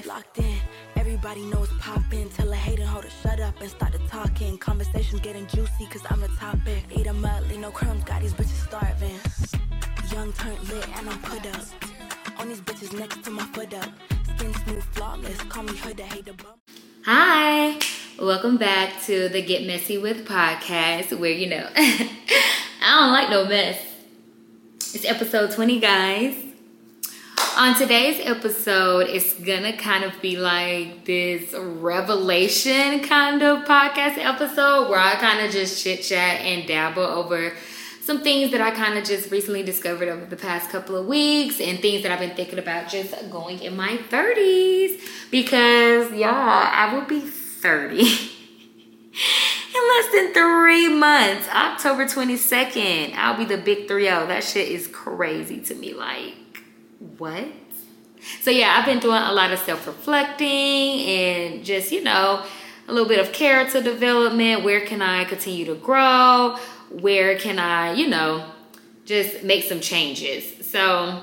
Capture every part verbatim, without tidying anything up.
locked in. Everybody knows poppin'. Tell a hater hoe to shut up and start the talking. Conversations getting juicy cause I'm the topic. Eat them up, leave no crumbs, got these bitches starving. Young turned lit and I'm put up. On these bitches next to my foot up. Skin smooth, flawless, call me hood, I hate the bump. Hi, welcome back to the Get Messy With podcast, where, you know, I don't like no mess. It's episode twenty, guys. On today's episode, it's gonna kind of be like this revelation kind of podcast episode where I kind of just chit chat and dabble over some things that I kind of just recently discovered over the past couple of weeks and things that I've been thinking about just going in my thirties. Because, y'all, I will be thirty in less than three months. October twenty-second, I'll be the big three oh. That shit is crazy to me. Like, what? So, yeah, I've been doing a lot of self-reflecting and just, you know, a little bit of character development. Where can I continue to grow? Where can I, you know, just make some changes? So,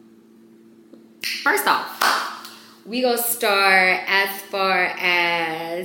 first off, we gonna start as far as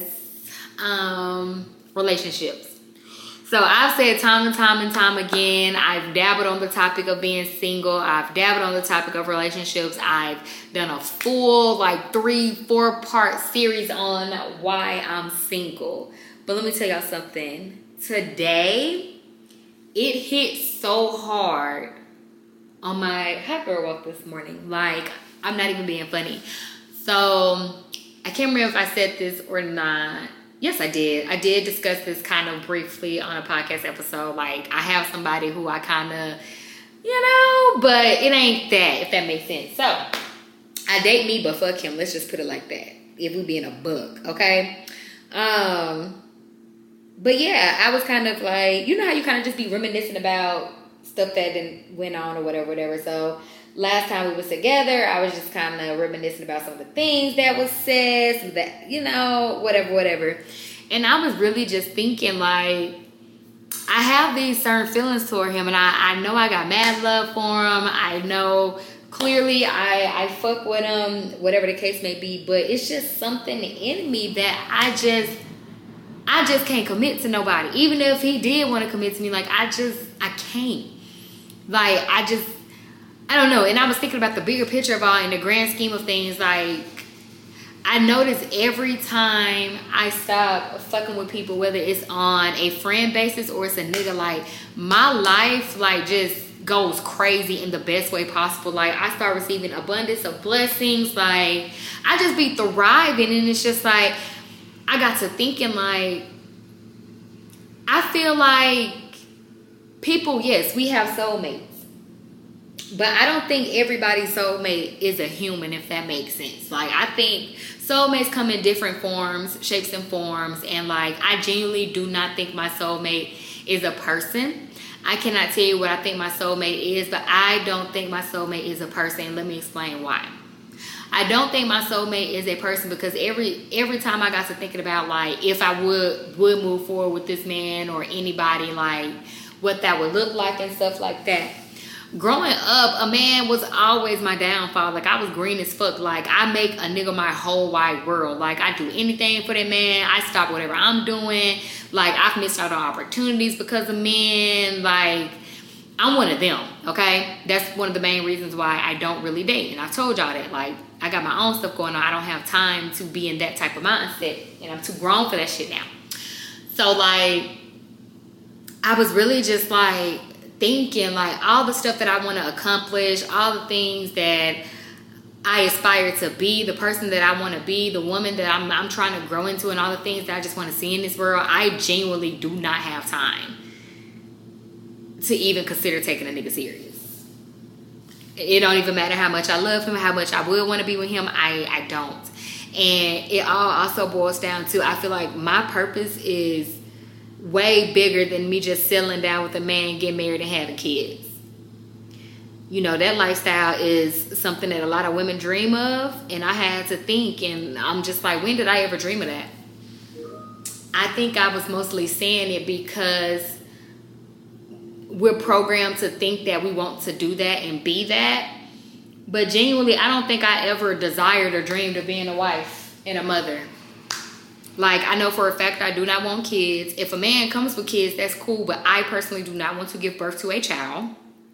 um, relationships. So, I've said time and time and time again, I've dabbled on the topic of being single. I've dabbled on the topic of relationships. I've done a full, like, three, four-part series on why I'm single. But let me tell y'all something. Today, it hit so hard on my hot girl walk this morning. Like, I'm not even being funny. So, I can't remember if I said this or not. Yes, I did. I did discuss this kind of briefly on a podcast episode. Like, I have somebody who I kind of, you know, but it ain't that, if that makes sense. So, I date me, but fuck him. Let's just put it like that. If we be in a book, okay? Um... But yeah, I was kind of like, you know how you kind of just be reminiscing about stuff that then went on or whatever, whatever. So last time we was together, I was just kind of reminiscing about some of the things that was said, some that, you know, whatever, whatever. And I was really just thinking like, I have these certain feelings toward him, and I, I know I got mad love for him. I know clearly I, I fuck with him, whatever the case may be, but it's just something in me that I just... I just can't commit to nobody. Even if he did want to commit to me, like, I just, I can't. Like, I just, I don't know. And I was thinking about the bigger picture of all, in the grand scheme of things, like, I notice every time I stop fucking with people, whether it's on a friend basis or it's a nigga, like, my life, like, just goes crazy in the best way possible. Like, I start receiving abundance of blessings. Like, I just be thriving, and it's just like, I got to thinking, like, I feel like people, yes, we have soulmates. But I don't think everybody's soulmate is a human, if that makes sense. Like, I think soulmates come in different forms, shapes and forms. And, like, I genuinely do not think my soulmate is a person. I cannot tell you what I think my soulmate is, but I don't think my soulmate is a person. Let me explain why. I don't think my soulmate is a person because every every time I got to thinking about, like, if I would would move forward with this man or anybody, like, what that would look like and stuff like that. Growing up, a man was always my downfall. Like, I was green as fuck. Like, I make a nigga my whole wide world. Like, I do anything for that man. I stop whatever I'm doing. Like, I've missed out on opportunities because of men. Like, I'm one of them, okay? That's one of the main reasons why I don't really date. And I told y'all that, like, I got my own stuff going on. I don't have time to be in that type of mindset. And I'm too grown for that shit now. So, like, I was really just, like, thinking, like, all the stuff that I want to accomplish, all the things that I aspire to be, the person that I want to be, the woman that I'm, I'm trying to grow into, and all the things that I just want to see in this world, I genuinely do not have time to even consider taking a nigga serious. It don't even matter how much I love him, how much I would want to be with him, I, I don't. And it all also boils down to, I feel like my purpose is way bigger than me just settling down with a man, getting married, and having kids. You know, that lifestyle is something that a lot of women dream of, and I had to think, and I'm just like, when did I ever dream of that? I think I was mostly saying it because we're programmed to think that we want to do that and be that, But genuinely, I don't think I ever desired or dreamed of being a wife and a mother. Like, I know for a fact I do not want kids. If a man comes with kids, that's cool. But I personally do not want to give birth to a child.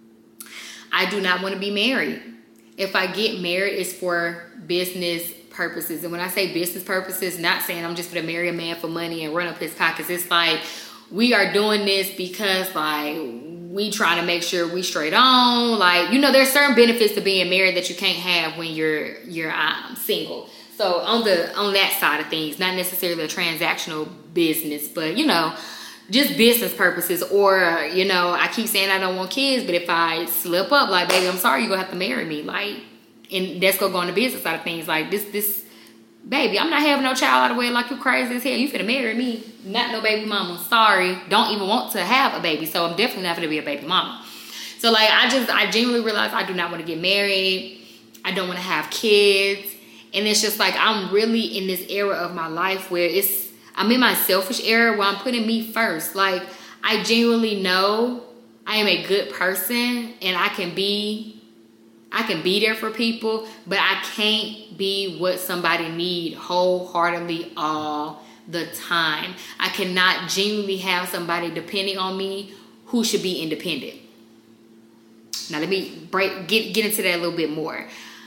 I do not want to be married. If I get married, it's for business purposes. And when I say business purposes, not saying I'm just going to marry a man for money and run up his pockets. It's like, we are doing this because, like, we trying to make sure we straight on. Like, you know, there's certain benefits to being married that you can't have when you're you're um, single. So on the on that side of things, not necessarily a transactional business, but, you know, just business purposes. Or, you know, I keep saying I don't want kids, but if I slip up, like, baby, I'm sorry, you're going to have to marry me. Like, and that's going to go on the business side of things. Like, this, this, baby, I'm not having no child out of the way like you crazy as hell. You finna marry me. Not no baby mama. Sorry. Don't even want to have a baby. So I'm definitely not gonna be a baby mama. So, like, I just, I genuinely realized I do not want to get married. I don't want to have kids. And it's just like, I'm really in this era of my life where it's, I'm in my selfish era where I'm putting me first. Like, I genuinely know I am a good person and I can be, I can be there for people, but I can't be what somebody need wholeheartedly all the time. I cannot genuinely have somebody depending on me who should be independent. Now, let me break get, get into that a little bit more.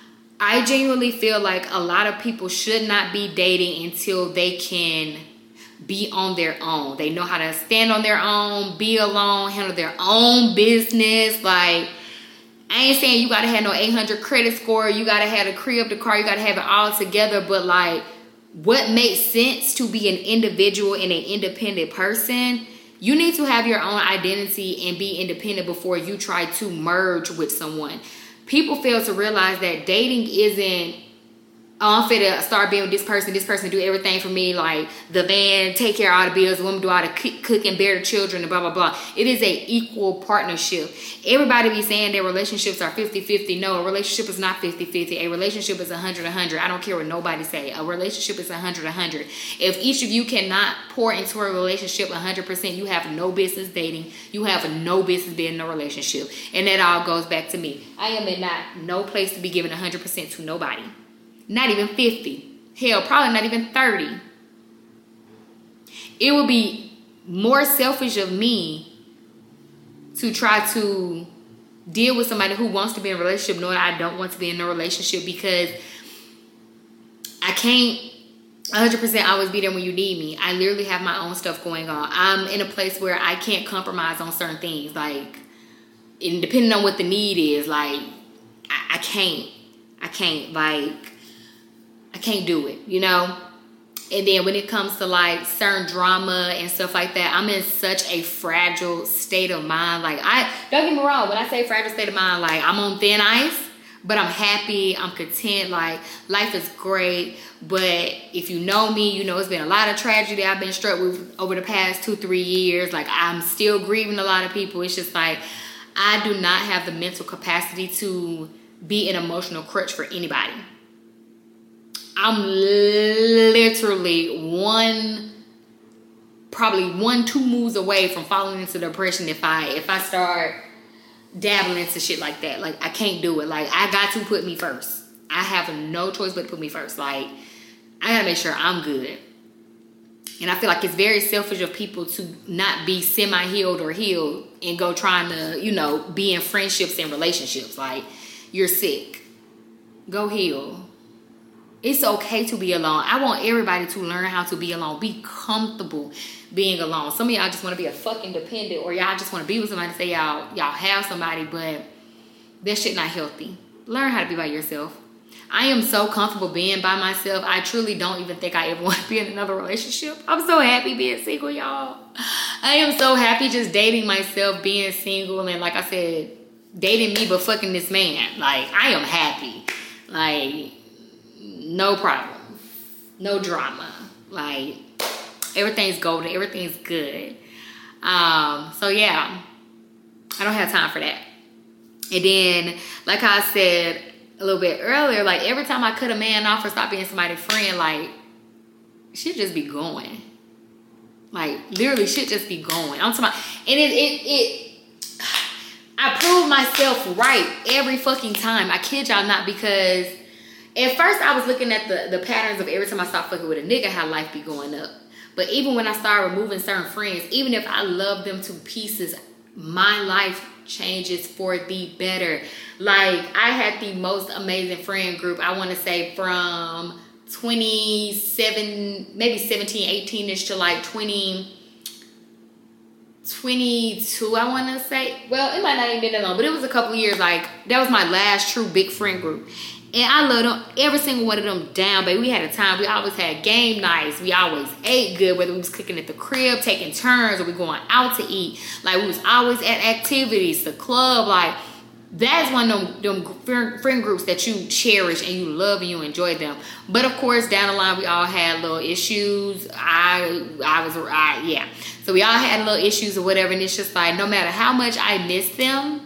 I genuinely feel like a lot of people should not be dating until they can be on their own. They know how to stand on their own, be alone, handle their own business. Like, I ain't saying you gotta have no eight hundred credit score, you gotta have the crib, the car, you gotta have it all together. But, like, what makes sense to be an individual and an independent person, you need to have your own identity and be independent before you try to merge with someone. People fail to realize that dating isn't, oh, I'm finna start being with this person, this person do everything for me, like the man take care of all the bills, the woman do all the cook and bear the children and blah, blah, blah. It is a equal partnership. Everybody be saying their relationships are fifty-fifty. No, a relationship is not fifty-fifty. A relationship is one hundred one hundred. I don't care what nobody say. A relationship is one hundred one hundred. If each of you cannot pour into a relationship one hundred percent, you have no business dating. You have no business being in a relationship. And that all goes back to me. I am in not no place to be giving one hundred percent to nobody. Not even fifty. Hell, probably not even thirty. It would be more selfish of me to try to deal with somebody who wants to be in a relationship knowing I don't want to be in a relationship, because I can't one hundred percent always be there when you need me. I literally have my own stuff going on. I'm in a place where I can't compromise on certain things. Like, and depending on what the need is, like, I, I can't. I can't, like... I can't do it, you know? And then when it comes to, like, certain drama and stuff like that, I'm in such a fragile state of mind. Like, I, don't get me wrong, when I say fragile state of mind, like, I'm on thin ice, but I'm happy, I'm content, like, life is great. But if you know me, you know it's been a lot of tragedy I've been struck with over the past two, three years. Like, I'm still grieving a lot of people. It's just like, I do not have the mental capacity to be an emotional crutch for anybody. I'm literally one, probably one, two moves away from falling into depression if I if I start dabbling into shit like that. Like, I can't do it. Like, I got to put me first. I have no choice but to put me first. Like, I gotta make sure I'm good. And I feel like it's very selfish of people to not be semi-healed or healed and go trying to, you know, be in friendships and relationships. Like, you're sick. Go heal. It's okay to be alone. I want everybody to learn how to be alone. Be comfortable being alone. Some of y'all just want to be a fucking dependent, or y'all just want to be with somebody to say y'all y'all have somebody, but that shit not healthy. Learn how to be by yourself. I am so comfortable being by myself. I truly don't even think I ever want to be in another relationship. I'm so happy being single, y'all. I am so happy just dating myself, being single, and like I said, dating me but fucking this man. Like, I am happy. Like, no problem. No drama. Like, everything's golden. Everything's good. Um, so, yeah. I don't have time for that. And then, like I said a little bit earlier, like, every time I cut a man off or stop being somebody's friend, like, shit just be going. Like, literally, shit just be going. I'm talking about, and it, it, it, I prove myself right every fucking time. I kid y'all not, because at first I was looking at the, the patterns of every time I start fucking with a nigga, how life be going up. But even when I start removing certain friends, even if I love them to pieces, my life changes for the better. Like, I had the most amazing friend group, I want to say from twenty-seven, maybe seventeen, eighteen-ish to like twenty, twenty-two, I want to say. Well, it might not even been that long, but it was a couple of years. Like, that was my last true big friend group. And I love them, every single one of them down, baby. We had a time. We always had game nights. We always ate good, whether we was cooking at the crib, taking turns, or we going out to eat. Like, we was always at activities, the club. Like, that's one of them, them friend groups that you cherish and you love and you enjoy them. But, of course, down the line, we all had little issues. I, I was, I, yeah. So, we all had little issues or whatever. And it's just like, no matter how much I miss them,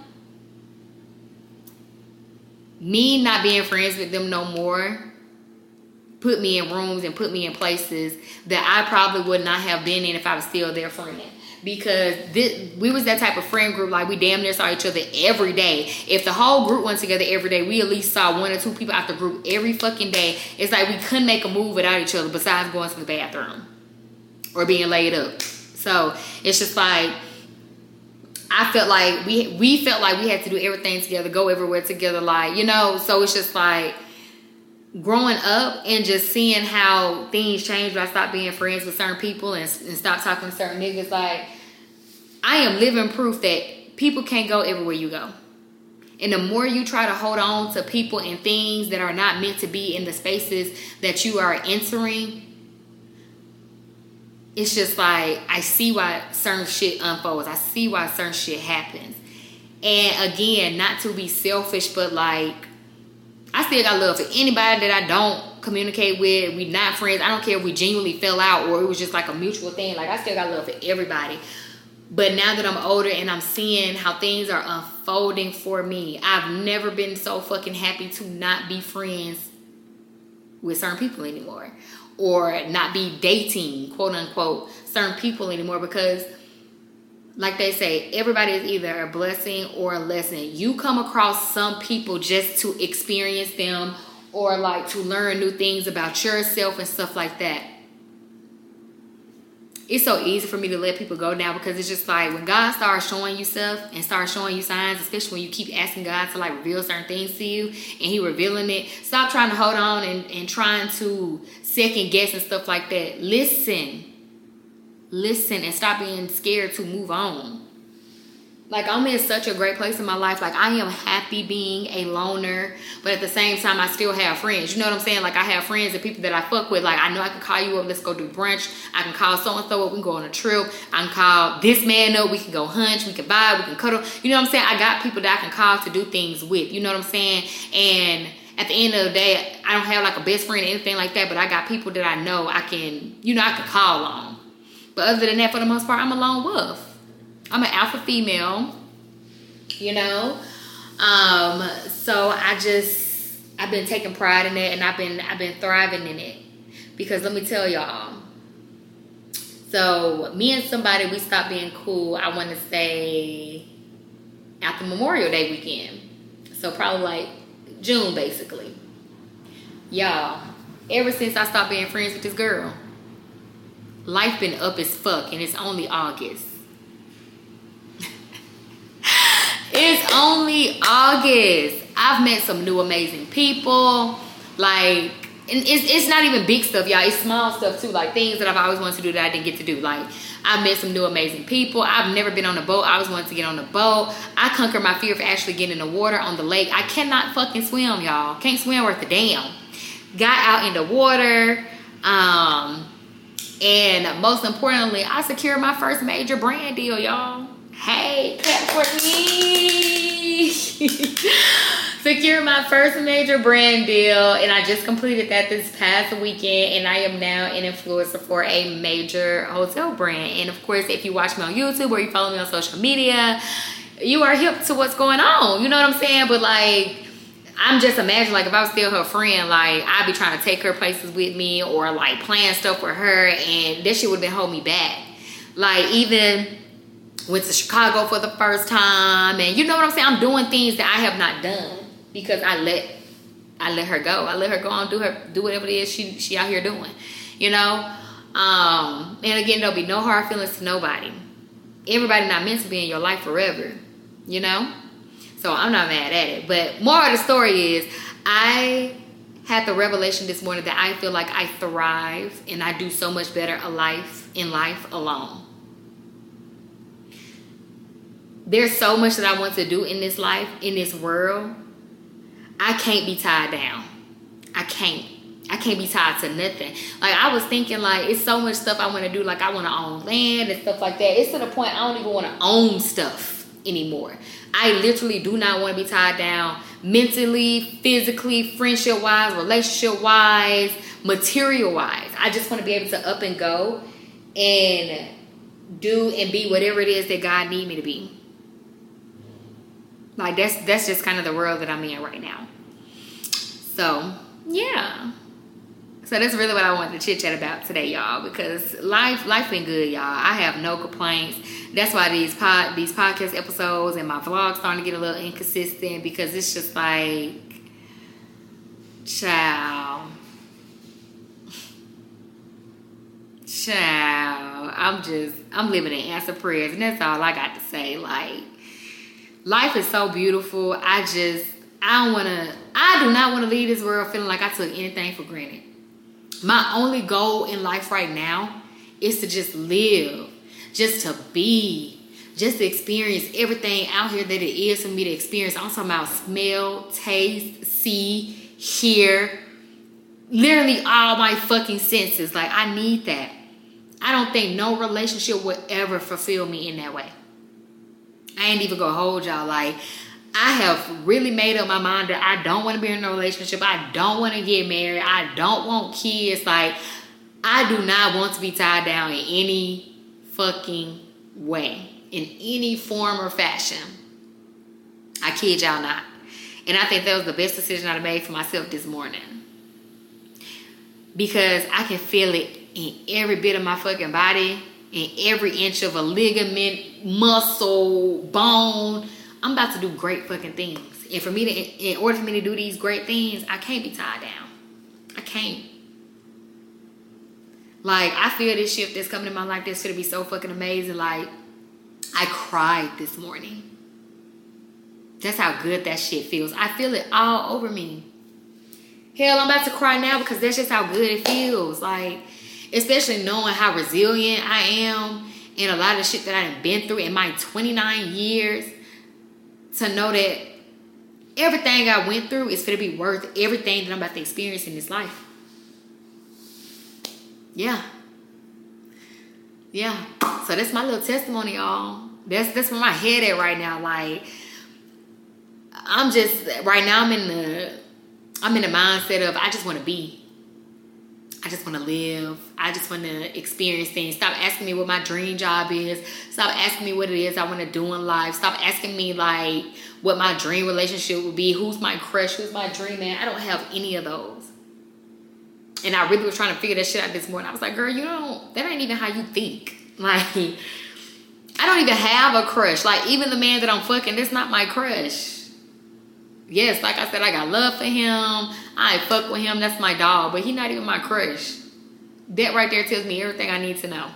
me not being friends with them no more put me in rooms and put me in places that I probably would not have been in if I was still their friend. Because this, we was that type of friend group, like we damn near saw each other every day. If the whole group went together every day, we at least saw one or two people out the group every fucking day. It's like we couldn't make a move without each other besides going to the bathroom or being laid up. So it's just like, I felt like we we felt like we had to do everything together, go everywhere together, like, you know. So it's just like growing up and just seeing how things change when I stopped being friends with certain people and, and stopped talking to certain niggas. Like, I am living proof that people can't go everywhere you go. And the more you try to hold on to people and things that are not meant to be in the spaces that you are entering, it's just like, I see why certain shit unfolds. I see why certain shit happens. And again, not to be selfish, but like, I still got love for anybody that I don't communicate with. We not friends. I don't care if we genuinely fell out or it was just like a mutual thing. Like, I still got love for everybody. But now that I'm older and I'm seeing how things are unfolding for me, I've never been so fucking happy to not be friends with certain people anymore. Or not be dating, quote unquote, certain people anymore. Because, like they say, everybody is either a blessing or a lesson. You come across some people just to experience them or like to learn new things about yourself and stuff like that. It's so easy for me to let people go now, because it's just like when God starts showing you stuff and starts showing you signs, especially when you keep asking God to like reveal certain things to you and he revealing it, stop trying to hold on and, and trying to second guess and stuff like that. Listen. Listen and stop being scared to move on. Like, I'm in such a great place in my life. Like, I am happy being a loner, but at the same time, I still have friends. You know what I'm saying? Like, I have friends and people that I fuck with. Like, I know I can call you up, let's go do brunch. I can call so-and-so up, we can go on a trip. I can call this man up, we can go hunch, we can vibe, we can cuddle. You know what I'm saying? I got people that I can call to do things with. You know what I'm saying? And at the end of the day, I don't have like a best friend or anything like that, but I got people that I know I can, you know, I can call on. But other than that, for the most part, I'm a lone wolf. I'm an alpha female, you know. Um, so I just, I've been taking pride in it, and I've been, I've been thriving in it. Because let me tell y'all. So me and somebody, we stopped being cool, I want to say, after Memorial Day weekend. So probably like June, basically. Y'all, ever since I stopped being friends with this girl, life been up as fuck, and it's only August. It's only August. I've met some new amazing people. Like, and it's, it's not even big stuff, y'all. It's small stuff, too. Like, things that I've always wanted to do that I didn't get to do. Like, I've met some new amazing people. I've never been on a boat. I always wanted to get on a boat. I conquered my fear of actually getting in the water on the lake. I cannot fucking swim, y'all. Can't swim worth a damn. Got out in the water. Um... And most importantly, I secured my first major brand deal, y'all. Hey, clap for me. Secured my first major brand deal. And I just completed that this past weekend. And I am now an influencer for a major hotel brand. And of course, if you watch me on YouTube or you follow me on social media, you are hip to what's going on. You know what I'm saying? But like, I'm just imagining, like, if I was still her friend, like, I'd be trying to take her places with me or, like, plan stuff with her, and this shit would have been holding me back. Like, even went to Chicago for the first time, and you know what I'm saying? I'm doing things that I have not done because I let I let her go. I let her go on do her do whatever it is she she out here doing, you know. Um, and again, there'll be no hard feelings to nobody. Everybody not meant to be in your life forever, you know. So I'm not mad at it. But more of the story is, I had the revelation this morning that I feel like I thrive and I do so much better a life in life alone. There's so much that I want to do in this life, in this world. I can't be tied down. I can't. I can't be tied to nothing. Like, I was thinking, like, it's so much stuff I want to do. Like, I want to own land and stuff like that. It's to the point I don't even want to own stuff anymore. I literally do not want to be tied down mentally, physically, friendship-wise, relationship-wise, material-wise. I just want to be able to up and go and do and be whatever it is that God need me to be. Like, that's that's just kind of the world that I'm in right now. So, yeah. So that's really what I wanted to chit chat about today, y'all, because life life been good, y'all. I have no complaints. That's why these pod these podcast episodes and my vlogs starting to get a little inconsistent, because it's just like, child, child. I'm just I'm living in answer prayers, and that's all I got to say. Like, life is so beautiful. I just I don't want to. I do not want to leave this world feeling like I took anything for granted. My only goal in life right now is to just live, just to be, just to experience everything out here that it is for me to experience. I'm talking about smell, taste, see, hear, literally all my fucking senses. Like, I need that. I don't think no relationship would ever fulfill me in that way. I ain't even gonna hold y'all. Like, I have really made up my mind that I don't want to be in a relationship. I don't want to get married. I don't want kids. Like, I do not want to be tied down in any fucking way, in any form or fashion. I kid y'all not. And I think that was the best decision I made for myself this morning, because I can feel it in every bit of my fucking body, in every inch of a ligament, muscle, bone. I'm about to do great fucking things. And for me to, in order for me to do these great things, I can't be tied down. I can't. Like, I feel this shift that's coming in my life that's going to be so fucking amazing. Like, I cried this morning. That's how good that shit feels. I feel it all over me. Hell, I'm about to cry now because that's just how good it feels. Like, especially knowing how resilient I am and a lot of the shit that I've been through in my twenty-nine years. To know that everything I went through is going to be worth everything that I'm about to experience in this life. Yeah. Yeah. So that's my little testimony, y'all. That's that's where my head at right now. Like, I'm just, right now I'm in the, I'm in the mindset of I just want to be. I just want to live. I just want to experience things. Stop asking me what my dream job is. Stop asking me what it is I want to do in life. Stop asking me, like, what my dream relationship would be. Who's my crush? Who's my dream man? I don't have any of those. And I really was trying to figure that shit out this morning. I was like, girl, you don't, that ain't even how you think. Like, I don't even have a crush. Like, even the man that I'm fucking, that's not my crush. Yes, like I said, I got love for him. I fuck with him. That's my dog. But he not even my crush. That right there tells me everything I need to know.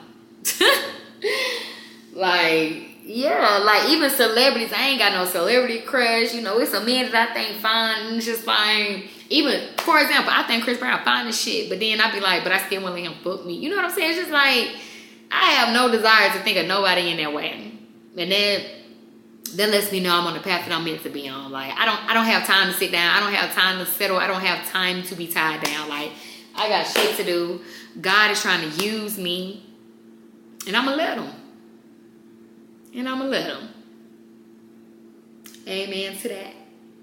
Like, yeah, like even celebrities. I ain't got no celebrity crush. You know, it's a man that I think fine. And it's just like, even, for example, I think Chris Brown fine as shit. But then I be like, but I still want to let him fuck me. You know what I'm saying? It's just like, I have no desire to think of nobody in that way. And then that lets me know I'm on the path that I'm meant to be on. Like, I don't I don't have time to sit down. I don't have time to settle. I don't have time to be tied down. Like, I got shit to do. God is trying to use me. And I'm going to let him. And I'm going to let him. Amen to that.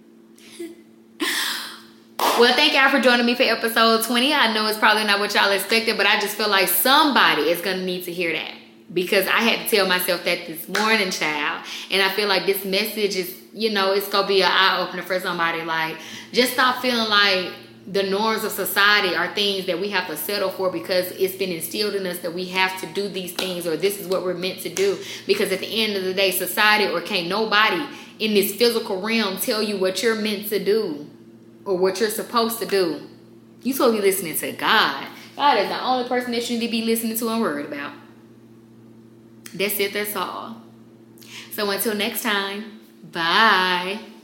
Well, thank y'all for joining me for episode twenty. I know it's probably not what y'all expected, but I just feel like somebody is going to need to hear that. Because I had to tell myself that this morning, child. And I feel like this message is, you know, it's going to be an eye-opener for somebody. Like, just stop feeling like the norms of society are things that we have to settle for because it's been instilled in us that we have to do these things or this is what we're meant to do. Because at the end of the day, society or can't nobody in this physical realm tell you what you're meant to do or what you're supposed to do. You're supposed to be listening to God. God is the only person that you need to be listening to and worried about. That's it. That's all. So until next time, bye.